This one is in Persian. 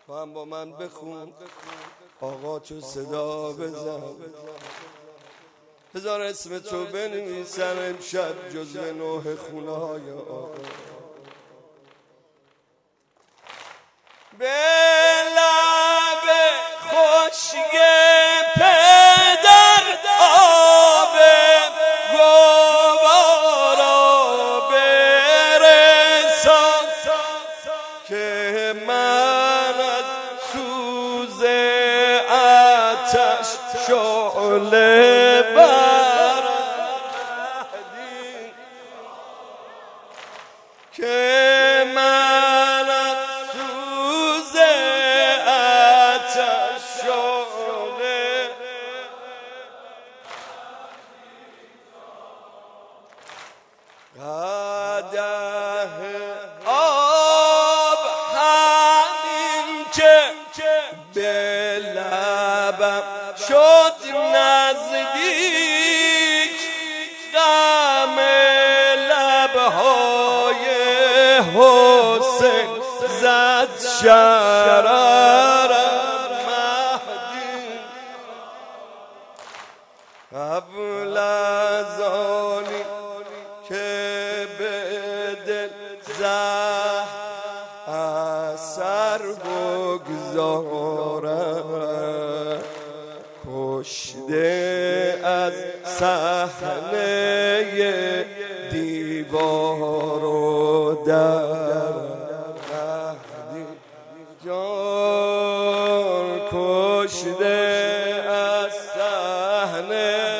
تو هم با من بخون آقا تو صدا بزن هزار اسم تو بنویسم امشب جزو نوح خونه‌های آقا به لب خشک پدر آب گوارا برسان که من از سوز آتش شعله برآمدی که من از سوز آتش شعله قدح آب همین که به لبم شد نزدیک غم لبهای حسین زد شرارم مهدی قبل از آنی که به دل زهر اثر بگذارم کشته از صحنه دیوار و در مهدی جان کشته از صحنه